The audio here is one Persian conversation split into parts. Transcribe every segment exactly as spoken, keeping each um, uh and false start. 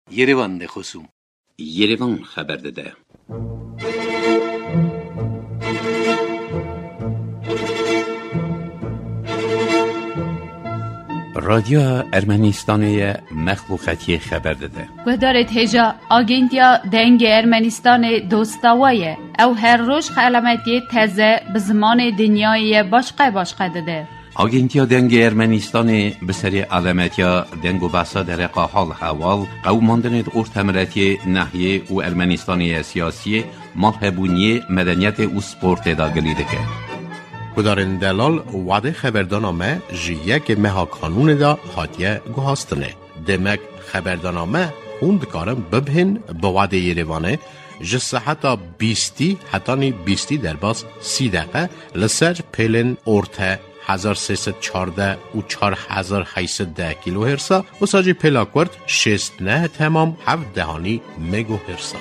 Yerevan de خصوم Yerevan خبر داده. رادیو ارمنستان مخلوقاتی خبر داده. گدارت هجا آگنتیا دنگ ارمنستان دوستاویه او هر روز علامتی تازه به زمان دنیای باشقه باشقه داده. آگنتیا دنگ ارمنستان به سری علامتیا دنگ و بحثا در حال حوال قوماندن ارتمرتی نحیه و ارمنستانی سیاسی مرحبونی مدنیت و سپورت داگلی دکه. کدارن دلال وعده خبردانامه جیه که مها کانون دا هاتیه گوهاستنه. دمک خبردانامه خوند کارم ببهن با وعده یریوانه جسه حتی بیستی حتی نی بیستی در باز سی دقیقه لسر پیلن ارته هزار سیصد چارده و چار هزار هیصد ده کیلو هرسا و ساجی پیلاکورد شست نه تمام هفت دهانی مگو هرسا.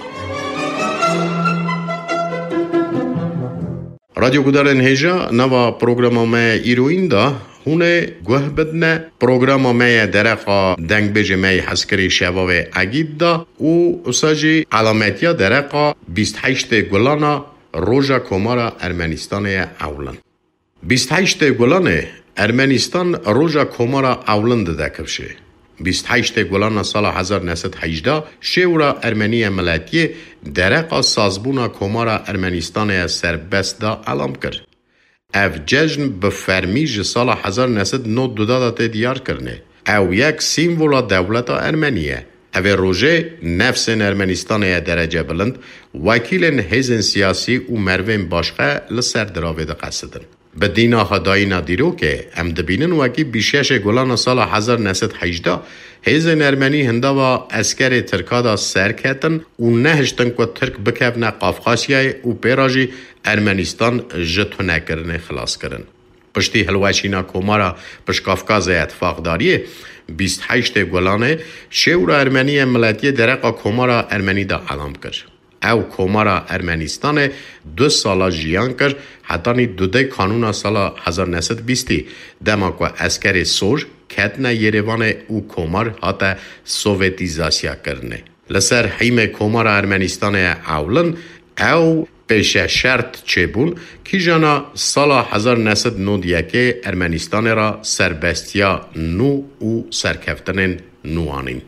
رادیو گودارن هجا نوا پروگرامه ایروین دا هونه گوه بدنه پروگرامه درقا دنگ بجه می حسکری شواوه اگید دا و ساجی علامتیا درقا بیست و هشت گلانا روژا کمارا ارمنستان اولن. بیست و هشت گلان ارمنستان روژا کمارا اولن ده کبشه. بیست و هشت گلان سال هزار و نهصد و هجده شورا ارمنی ملتی درقا سازبونا کمارا ارمنستان سربست دا علام کرد. او جشن به فرمیج سال هزار و نهصد و نود دادات دیار کرنه. او یک سیمبولا دولت ارمنیه. او روژه نفس ارمنستان درجه بلند وکیل حزب سیاسی و مروین باشقه لسر دراوه ده قصدن. به دینا خدایی ندیرو که ام دبینن وکی بیشش گلان سال هزار و نهصد و هجده حزب ارمنی هنده و اسکر ترکادا سر کتن و نهشتن که ترک بکفنه قافقاسیای و پیراجی ارمنستان جتو نکرنه خلاص کرن. پشتی هلوشینا کومارا پش کافکاز اتفاق داریه بیست و هشت گلانه شور ارمنی ملتی درقا کومارا ارمنی دا علام کرد. او کومارا ارمنستان دو سالا جیان کرد حتی نی دو ده کانون سال هزار و نهصد و بیست دما که اسکر سوژ کتنه یریوان او کومار حتی سوویتیزاسیا کرنه. لسر حیم کومارا ارمنستان اولن او پیش شرط چه بون که جانا سال هزار و نهصد و نود و یک ارمنستان را سربستیا نو او سرکفتن نوانین.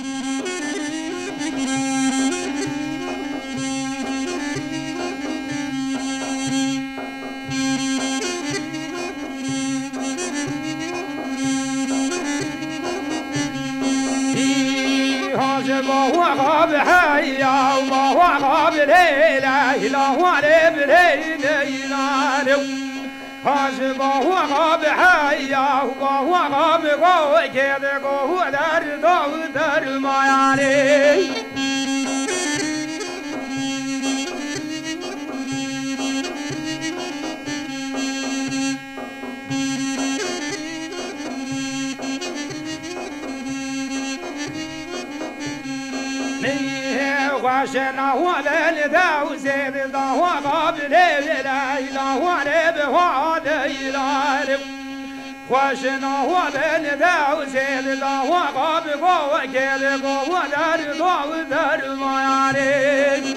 واشنا هو للذا وزيد ذا هو قابل لا إله ولا بهو لا إله واشنا هو للذا وزيد ذا هو قابل وكيل قوة دار ضوء دار ما يعرف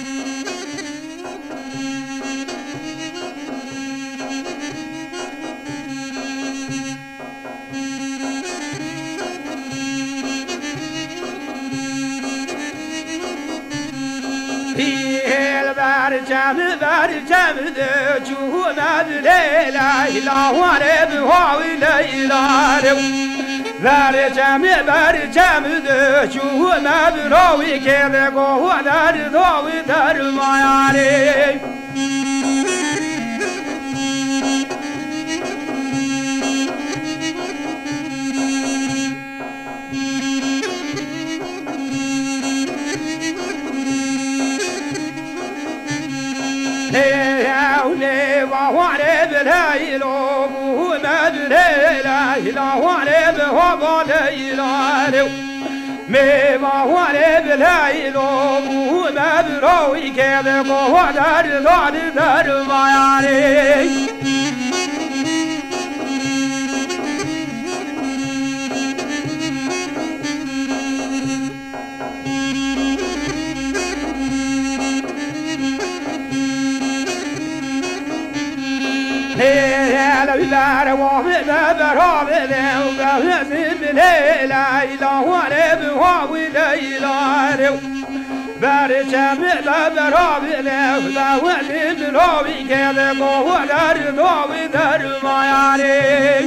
برجم برجم جو مد لا إله ولا بهو لا إله برجم برجم جو مد روي كذا قوة دار ضوء دار ما يعرف وعلي بالهيل وهو ما لا إله وعلي بهو لا إله مي وعلي بالهيل وهو ما بروي كذا وهو دار دار دار ما يعني بده وقاسم لا إله ولا بها ولا إله برچم براب له داولی بلوی که دو در دو در مایاری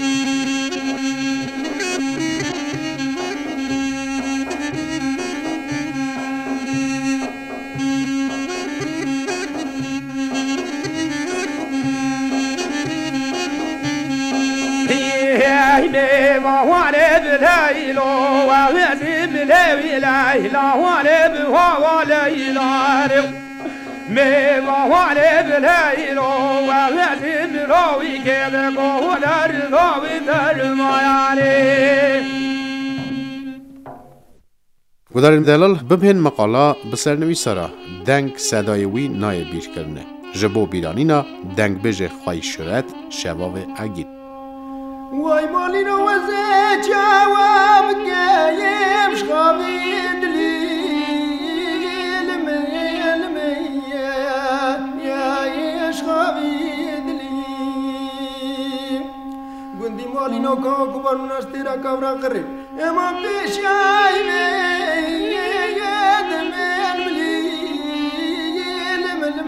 لا ولا بلايلو ولا بلاي لا لا ولا بها ولا إله ما ولا بلايلو ولا بلاي كذا ولا رضا بدر ما يعني و در این دلال ببین مقاله بسرنویس را دنگ صدایوی نای بیر کرنه جبو بیرانینا دنگ بجه خواهی شرط شباب اگید وای مالینو وزه جواب گیم شخابید لیل میل میم یا شخابید لیم گندی مالینو که کبار نشتی را کبرا قرب اما پیشای مید میل ملیل مل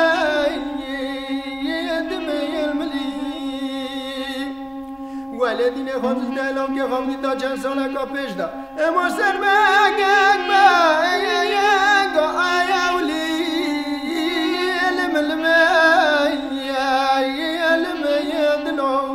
مید میل ملیم والدین خانز دلم که خواهی تا چند ساله که پیش دا اما سر مگنگ با اینگ آیولی علم المی علم یدنو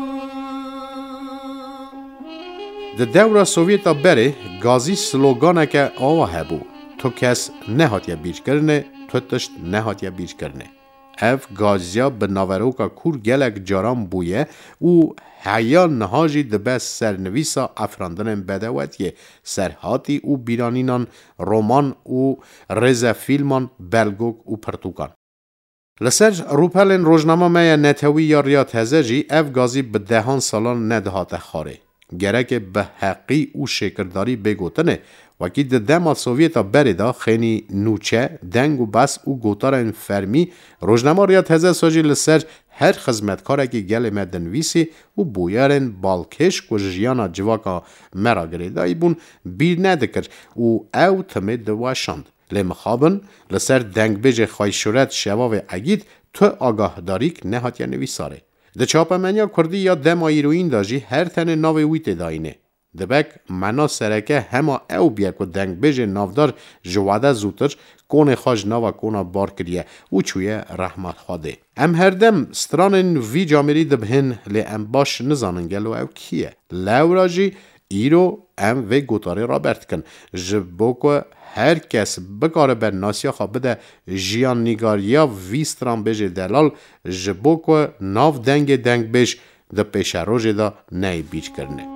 د دور سوویتا بره گازی سلوگانه که آوه هبو تو کس نهاتیا بیش کرنه تو تشت نهاتیا بیش کرنه اف گازیا به ناوروکا کور گلک جاران بویه او حیا نهاجی دبس سرنویسا افراندن بدواتیه سرهاتی او بیرانینان رومان او رزا فیلمان بلگوک او پرتوکان لسر روپلن روزنامه میا نتوی یا ریات هزجی اف گازی به دهان سالان ندهات خاره گرک به حقی او شکرداری بگوتنه وکی د دما سوویتا بریدا خیلی نوچه دنگ و بس او گوتارن فرمی روزنامه ریات هزه ساجی لسر هر خدمتکاره که گل مدنویسی و بویارن بالکش و جیانا جواکا مرا گریدایی بون بیر ندکر و او تمه دواشاند لمخابن لسر دنگ بجه خواهی شورت شواو اگید تو آگاه داریک نهاتیا نویساره ده چاپمنیا کردی یا دم ایروین داجی هر تن ناوی ویت داینه دبک منا سرکه هما او بیا که دنگ بجه نافدار جواده زوتر کون خاج ناوا کونا بار کریه و چویه رحمت خواده ام هردم سترانن وی جامری دبهن لی ام باش نزانن گلو او کیه لوراجی ایرو ام وی گوتاره را برد کن جبوکو هر کس بکاره بر ناسیا خوابده جیان نیگاریا وی ستران بجه دلال جبوکو ناف دنگ دنگ بج ده پیش روژه دا نای بیچ کرنه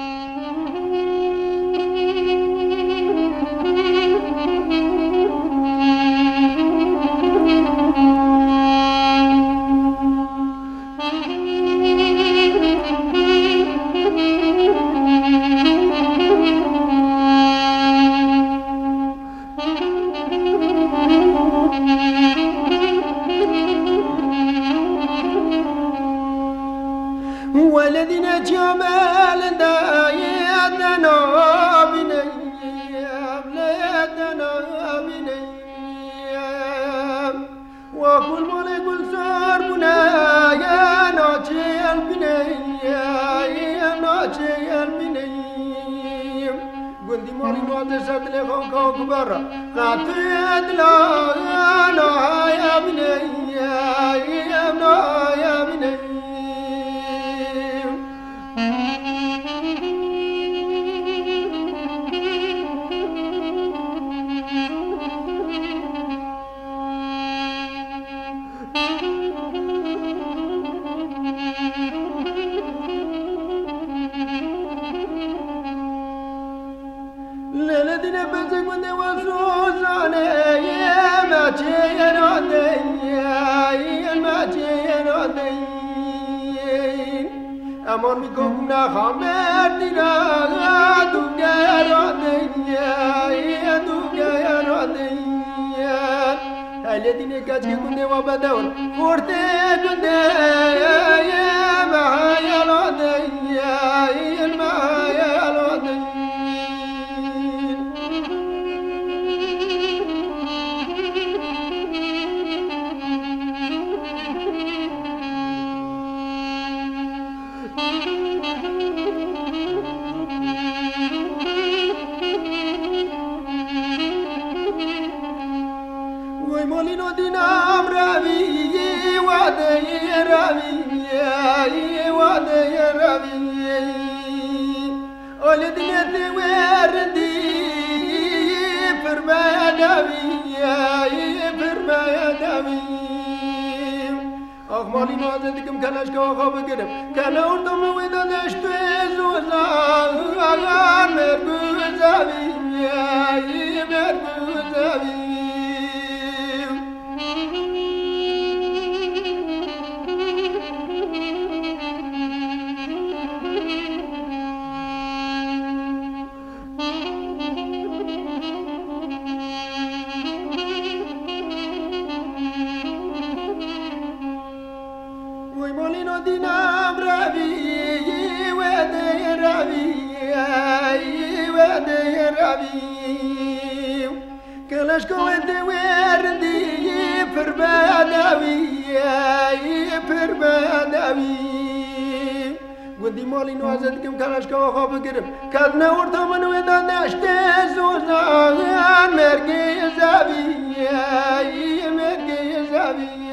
والذين جمال دايتنا بنيام ليتنا بنيام وكل ملك صار بنايا ناجي البنيام ناجي البنيام قندي مالي نوتي سدلي خوكو كبرى قاتل لا يا بنيام يا بنيام للذين بزقوا وصوصاني يا ما تيروني يا ما تيروني أمر بكم خامدنا دوغيروني يا دوغيروني الذين كاتبوا وبدون قرتي يا ما يروني والدنيا وردي فرما يا داوي فرما يا داوي أخمالي نازدكم كان أشكا خاب قدم كان أردم وإذا نشت زوزا مرقوزاوي مرقوزاوي دينام ربي ودي ربي ودي ربي كلاش كويت وردي فرباداوي فرباداوي ودي مالي نوازتكم كلاش كوا خاب قرب كادنا ورطا من ودا نشتي زوزا مرقي زابي مرقي زابي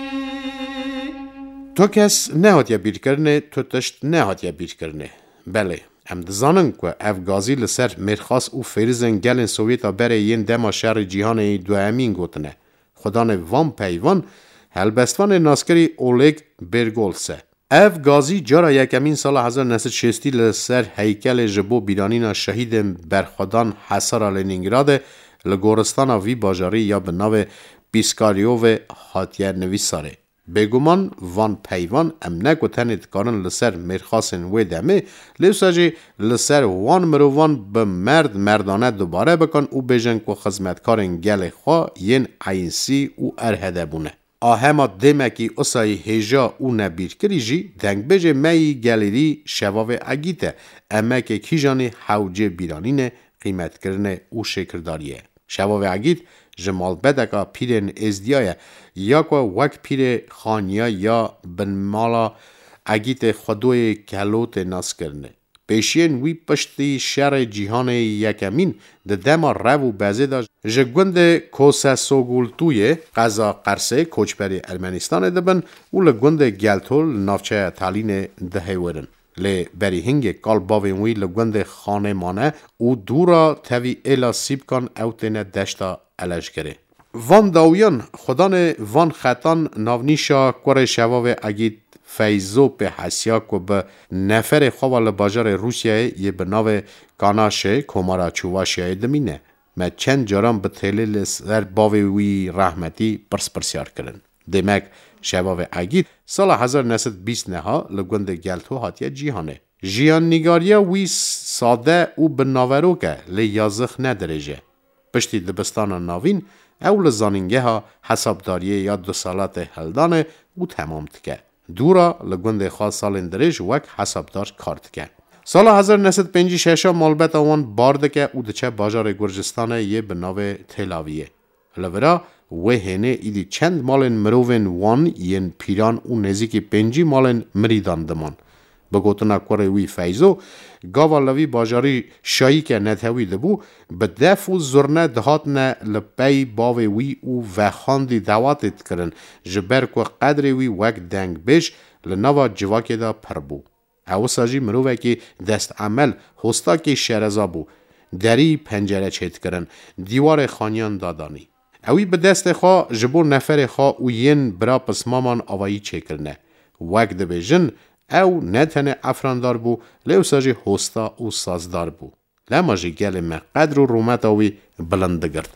تو کس نهاد یا بیر کرنه تو تشت نهاد یا بیر کرنه بله ام دزانن که افغازی لسر مرخاص او فریزن گلن سوویتا بره ین دما شهر جیهان دوامین گوتنه خدان وان پیوان هلبستوان ناسکری اولگ برگولسه افغازی جارا یکمین سال هزار و نهصد و شصت لسر هیکل جبو بیرانینا شهید برخدان حصار لنینگراد لگورستان وی باجاری یا به ناو بیسکاریوو هاتیه نویساره بگومان وان پیوان ام نکو تنید کارن لسر مرخاسن و دمه لیوساجی لسر وان مروان به مرد مردانه دوباره بکن او بیجن که خزمتکارن گل خواه ین عینسی او ارهده بونه آهما دمکی اصای هجا او نبیر کری جی دنگ بیجه می گلیری شواو اگیته اما که کیجانی حوجه بیرانین قیمت کرنه او شکرداریه شواو اگیت جمال بدکا پیرن ازدیایه یا که وک پیر خانیا یا بنمالا اگیت خودوی کلوت ناس کرنه. پیشین وی پشتی شهر جیهان یکمین ده دما رو بازه داشت جگوند کوسا سوگولتوی قضا قرسه کوچبری ارمنستان دبن و لگوند گلتول نافچه تالین ده ورن. لی بری هنگ کال باوین وی لگوند خانه مانه و دورا تاوی ایلا سیب کن اوتین دشتا علاج کرده. وان داویان خدان وان خطان ناونیشا کور شواو اگید فیزو به حسیا که به نفر خوال باجار روسیه یه به ناو کاناشه کمارا چواشیه دمینه. ما چند جاران به تلیل سر باوی رحمتی پرس پرسیار کرن. دمک شواو اگید سال هزار و نهصد و بیست نها لگوند گلتو هاتیه جیهانه. جیان نگاریا وی ساده او به ناورو که لی یازخ ندرجه. پشتی دبستان ناوین اول زانینگه ها حسابداریه یا دو سالات هلدانه او تمام تکه. دورا لگوند خواست سال درج وک حسابدار کار تکه. سال هزار و نهصد و پنجاه و شش مالبت آوان بارده که او دچه باجار گرجستانه یه به ناو تلاویه. لورا و هنه ایدی چند مالن مروون وان ین پیران او نزیکی پنجی مالن مریدان دمان. بگوتنا کوره وی فیزو گاوا لوی باجاری شایی که نتوی دبو به دفو زرنه دهاتنه لپی باوی وی او وخاندی دواتت کرن جبر که قدر وی وک دنگ بیش لنوا جواکی دا پر بو. او ساجی مروه که دست عمل هستا که شرزا بو دری پنجره چید کرن دیوار خانیان دادانی. اوی به دست خواه جبور نفر خواه او ین برا پس مامان آوایی چه کرنه. وک دبی جن او نتنه افراندار بو لیو ساجی هستا او سازدار بو. لما جی گل ما قدر و رومت اوی بلند گرد.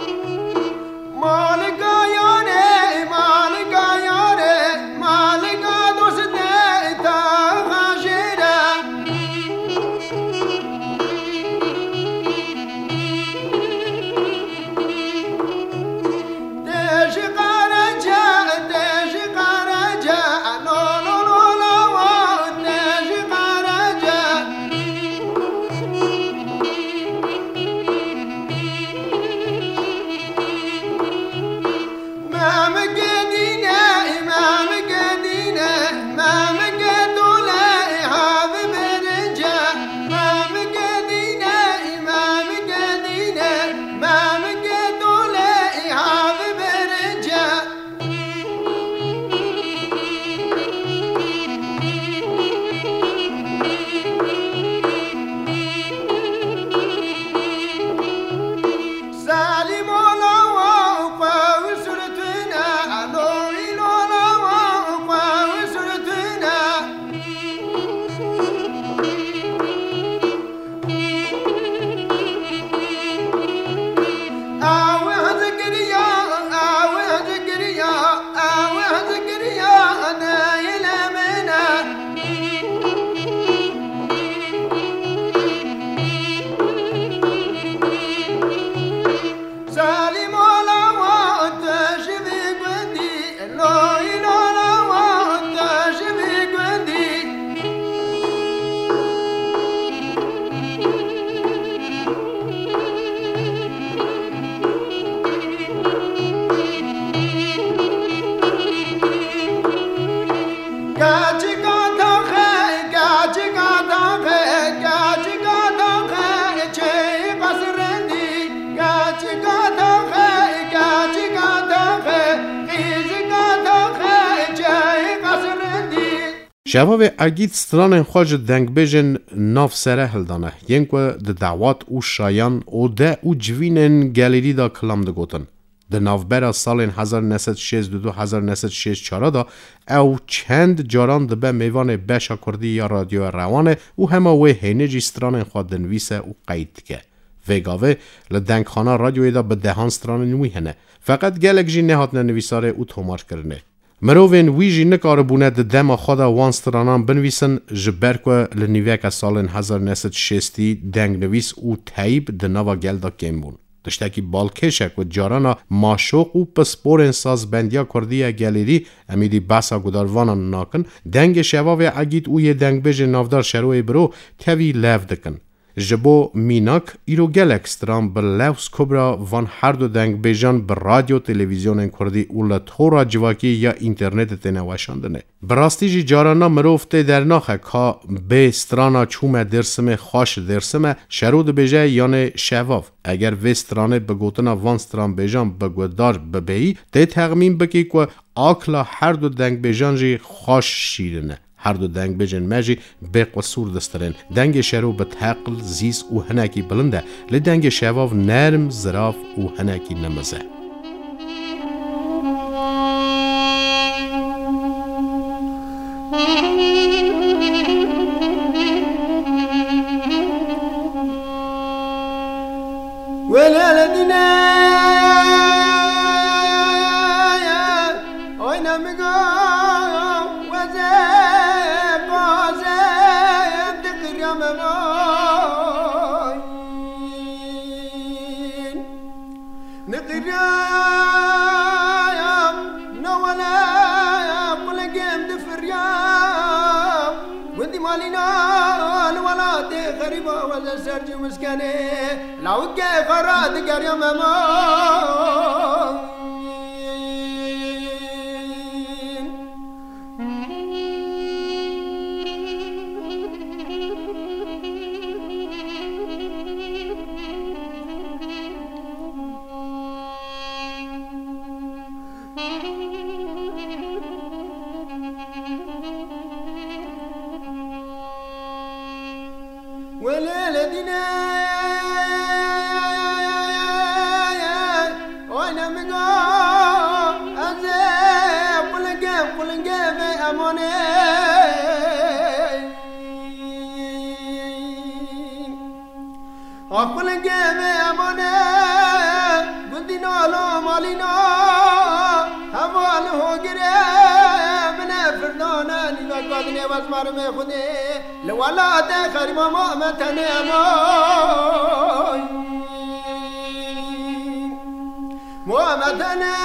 Maliga yare, maliga yare, maliga شواو اگید ستران خواج دنگ بیجن ناف سره هلدانه ینکو ده دعوات او شایان او ده او جوینن گالیری دا کلام ده گوتن. ده نافبرا سالین هزار و نهصد و شصت و دو هزار و نهصد و شصت و چهار دا او چند جاران ده به میوان بشا کردی یا رادیو روانه او همه وی هینجی ستران خواد دنویسه او قید که. ویگاوه لدنگ خانه رادیوی دا به دهان ستران نوی هنه. فقط گلک جی نهات نویساره او تومار کرنه. مروین ویجی نکاره بونه ده دما خدا وان سترانان بنویسن جبرکو لنیوک سالن هزار و نهصد و شصت دنگ نویس او تایب ده نوا گل دا کم بون. دشتاکی بالکشک و جارانا ماشوق و پسپورن ساز بندیا کردی گلیری امیدی باسا گداروانا ناکن دنگ شواو اگید او یه دنگ بج نافدار شروع برو تاوی لیف دکن. جبو میناک ایرو گلک ستران بر لوس کبرا وان هر دو دنگ بیجان بر رادیو تلویزیون کردی اولا تورا جواکی یا اینترنت تنواشاندنه. براستی جی جارانا مروفته در ناخه که به سترانا چوم درسمه خاش درسمه شرود بیجه یانه شواف. اگر وی سترانه بگوتنا وان ستران بیجان بگودار ببهی ده تغمین بکی که آکلا هر دو دنگ بیجان جی خاش شیرنه. هر دو دنگ بجن ماجی به قصور دسترن دنگ شرو به تقل زیس و هنکی بلنده لی دنگ شواف نرم زراف و هنکی نمزه سرجي مسكني لو كي فراد قرية وليلتنا وانا مقا ازيب قلنقب قلنقب اموني قلنقب اموني قلدنا لو مالينا هماله قريب من فردانا نبقى واسمار من خدي لولا تخر ماما متنامي مامتنا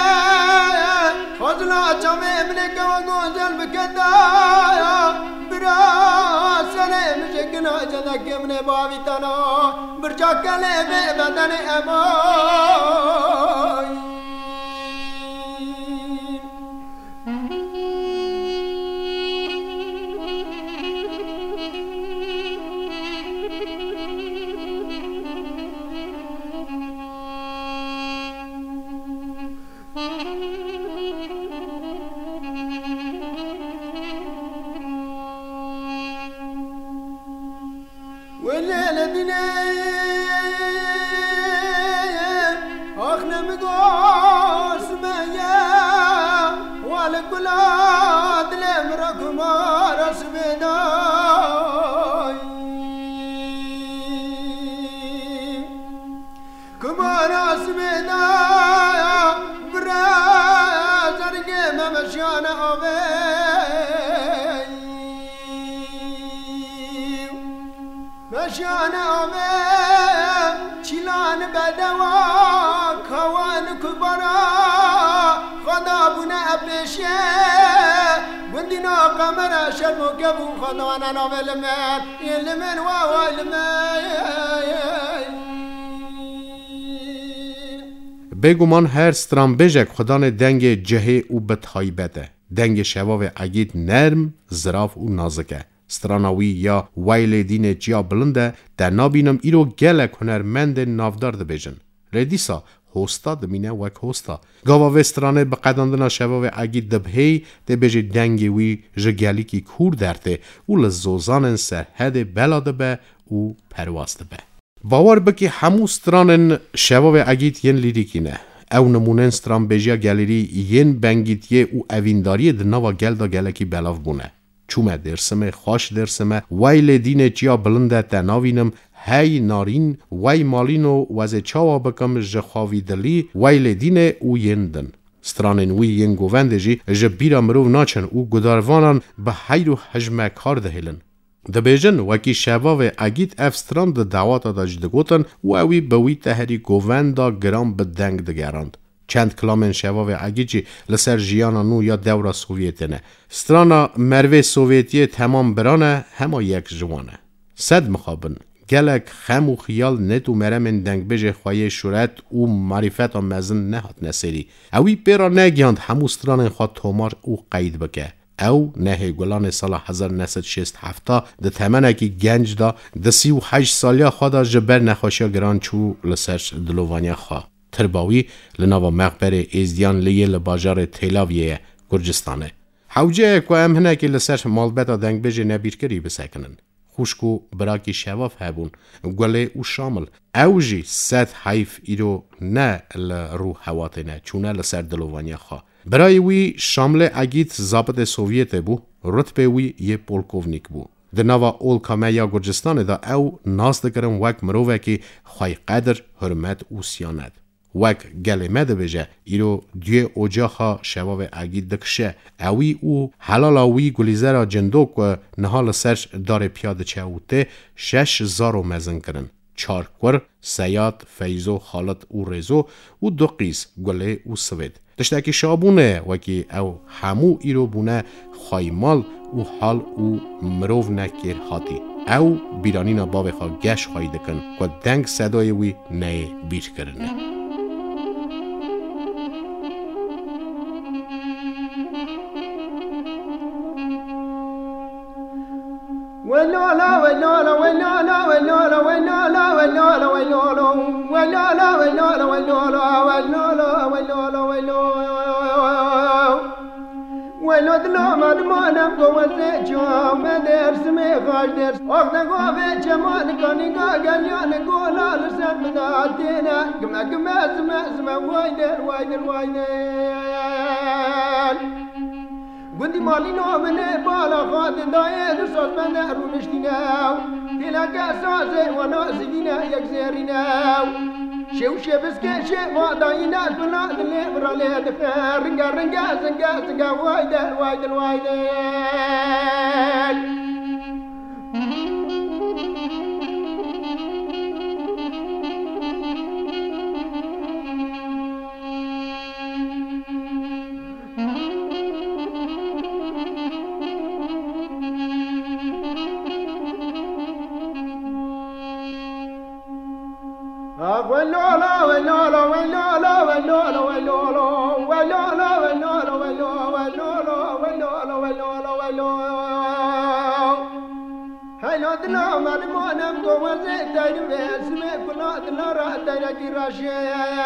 فضلا جمع منك وغوزل بكدايا برا سلام شكنا جدك من بابتنا برجاك لبي بدن اماي وليلتنا اخنا مقوس ميا والقلاد لمرك ما رسمداي كما رسمداي برا زرق ما مشانا اوي مشانا اوي چلان بدوا خوان كبرا خدا بنا ابلشه بندنا قمرا شرمو كبو خدوانا نوال مات يلمن واوال بگومان هر ستران بجک خدان دنگ جهه او بتایبته دنگ شواو اگید نرم زراف او نازکه ستراناوی یا ویل دین جیا بلنده در نابینم ایرو گلک هنرمند نافدار ده بیجن ردیسا هوستا دمینه وک هوستا گاوا وسترانه بقداندنا شواو اگید دبهی ده بجه دنگی وی جگلی کی کور درته و لزوزانن سرحد بلاده به و پرواز به باور بکی همو سترانن شواو اگید ین لیریکینه او نمونن ستران بجیا گالری ین بنگیتیه و اوینداری دنوا گل دا گلکی بلاف بونه چومه درسمه خوش درسمه ویل دینه چیا بلنده تناوینم هی نارین وی مالینو وزه چاوا بکم جخواوی دلی ویل دینه او یندن سترانن وی ین گوونده جی جبیرا مروو ناچن او گداروانان به حیر و حجمه کار دهیلن دبیجن وکی شواو اگید اف ستران ده دعواتا دا جدگوتن و اوی بوی تهری گووندا گرام بدنگ دگراند چند کلامن شواو اگیجی لسر جیانا نو یا دورا سوویتنه سترانا مروه سوویتیه تمام برانه هما یک جوانه صد مخابن گلک خم و خیال نت و مرمن دنگ بجه خواهی شورت و معرفت و مزن نهات نسری اوی پیرا نگیاند همو ستران خواه تومار او قید بکه او نه گلان سال هزار و نهصد و شصت و هفت ده تمنه کی گنج دا ده سی و هشت سالیا خواه دا جبر نخوشیا گران چو لسرش دلوانیا خواه ترباوی لناوا مقبر ازدیان لیه لباجار تیلاویه گرجستانه حوجه که ام هنه که لسرش مالبتا دنگ بجه نبیر کری بسکنن خوشکو براکی شواف هبون گله و شامل اوجی ست حیف ایرو نه لرو حواتنه چونه لسر دلوانیا خواه برای وی شامل اگید زابط سوویت بو رتبه وی یه پولکوونیک بو در نوا اولکامه یا گرجستان دا او ناس دکرم وک مروه که خواه قدر حرمت و سیاند وک گلمه ده بجه ایرو دیو اوجاخا شواو اگید دکشه اوی او حلالا وی گلیزه را جندوک و نهال سرش دار پیاده چهوته شش زارو مزن کرن چار کور، سیاد، فیزو، خالت و رزو و دو قیس گله و سوید تشتاکی شابونه وکی او همو ایرو بونه خایمال و حال و مروف نکر هاتی او بیرانینا باوی خواه گش خواهی دکن و دنگ صدای وی نه بیر کرنه ولولا ولولا ولولا ولولا ولولا ولولا ولولا ولولا ولولا ولولا ولولا ولولا ولولا ولود لا مدمانم قوزه جام درس می خاش درس وقت قوه جمال کنی گاگلیان گولا لسد مداتینا گم گم اسم اسم وایدر وایدر وایدر گندی مالی نامنه بالا خواهد دایه در ساز من رو نشتیناو دیلا که سازه و نازگینه یک زیریناو شو شبس که شو وادایی ناز بنا دلی برالی دفن رنگا رنگا زنگا زنگا وایدر وایدر وایدر ولولا ولولا ولولا ولولا ولولا ولولا ولولا ولولا ولولا ولولا ولولا هلو دنا مدمانم قوزه تايم باسمه كلا دنا راتنا كراشي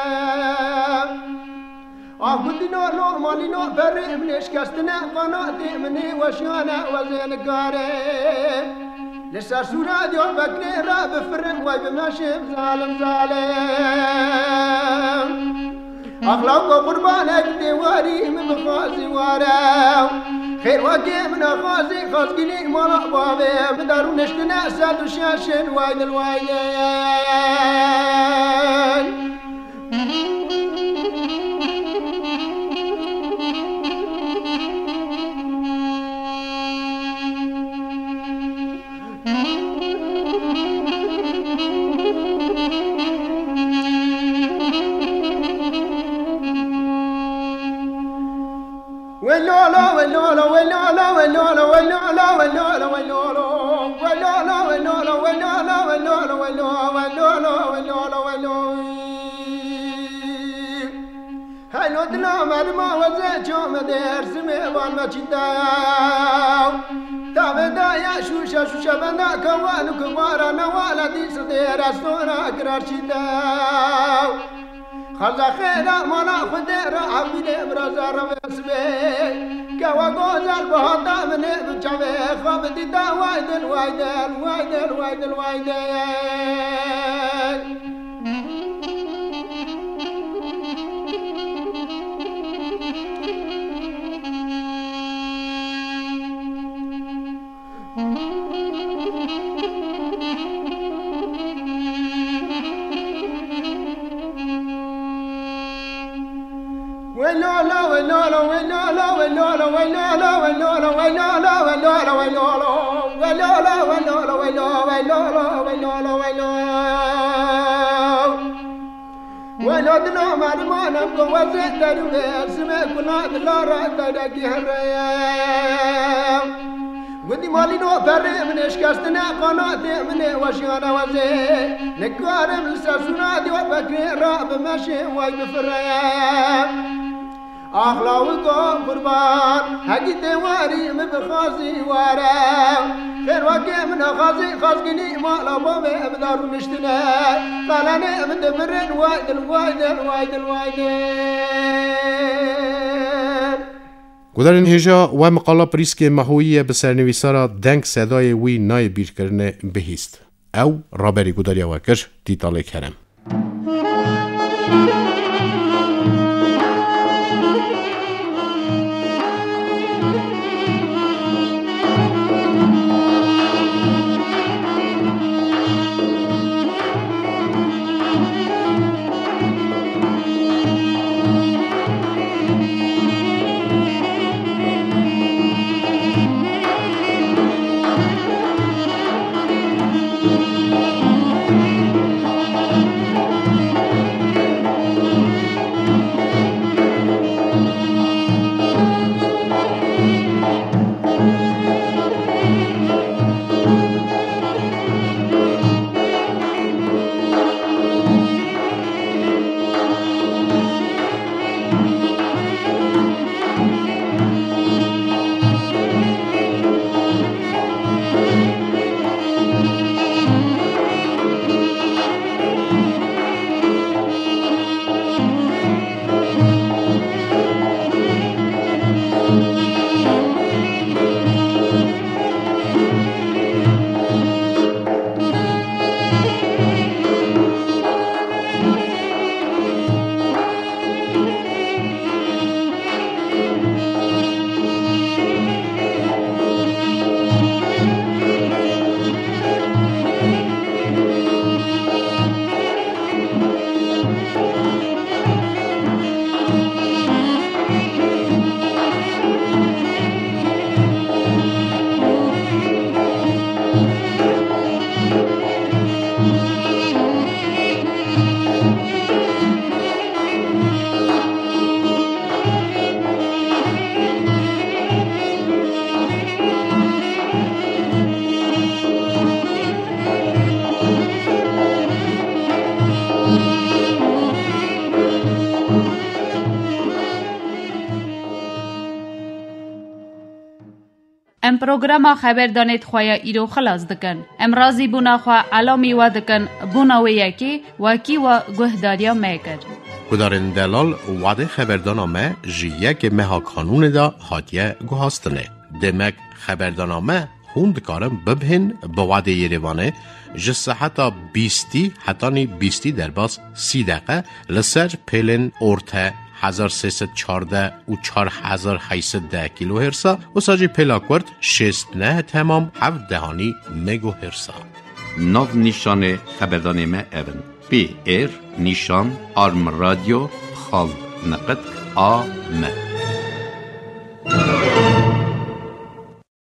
آخدنا لو مالنا فرق من اشكستنا قناتي مني وشانا وزين قاري لسه سورة ديو بكني راب فرق واي بماشي ظالم ظالم أخلاق قربانك دواري من بخازي وارو خير واقي من خازي خاز قلي مالا بابي بدارو نشتنا ساد وشاشن وايد الوايدين ولولا ولولا ولولا ولولا ولولا ولولا ولولا ولولا ولولا ولولا ولولا ولولا ولولا ولولا هلو دنا مرما وزه چوم درس میوان مچیداو تابدا یا شوشا شوشا بنا کوانو کوارا نوالا دیس در استورا کرارچیداو خزا خیرا مالا خود را عبیده برازا را بسبه که و گوزل بهادا منه بچوه خواب دیدا وایدل وایدل وایدل وایدل وایدل ويلولا ويلولا ويلولا ويلولا ويلولا ويلولا ويلولا ويلولا ويلولا ويلولا ويلولا ويلولا ويلولا ويلولا ولدنا مرمان بوزت درب سمع كنا دلارا تدقي هريا ودي مالي نو فرق من اشكاستنا قناتي من وشيانا وزي نكوار من ساسونا دي وبكري راب ماشي وايد فريا أخلاقكم قربان حقي تواري من بخازي وارا خير وكي من خازي خازقني ما لبومي ابدار مشتنا قالاني من دبرن وايد الوايد الوايد الوايد گذارین هجا و مقاله پریسک ماهویه به سرنویسارا دنگ صدای وی نای بیر کرنه بهیست او رابری گذاری وکر دیتاله کرم ام پروگراما خبردانیت خواه ایرو خلاص دکن. ام رازی بونا خواه علامی و دکن بونا و یکی وکی و گهداریا میکر. کدارن دلال وعده خبردانامه جی یک مها کانون دا هاتیه گوهاستنه. دمک خبردانامه هون دکارم ببهن با وعده یریوانه جسه حتی بیستی حتی نی بیستی در باز سی دقیقه لسر پیلن ارته هزار سیصد چارده و چار هزار هیصد ده کیلو هرسا و ساجی پلاکورد شست نه تمام هفت دهانی مگو هرسا. ناو نیشان خبردانمه اون پی ایر نیشان آرم رادیو خال نقد آ م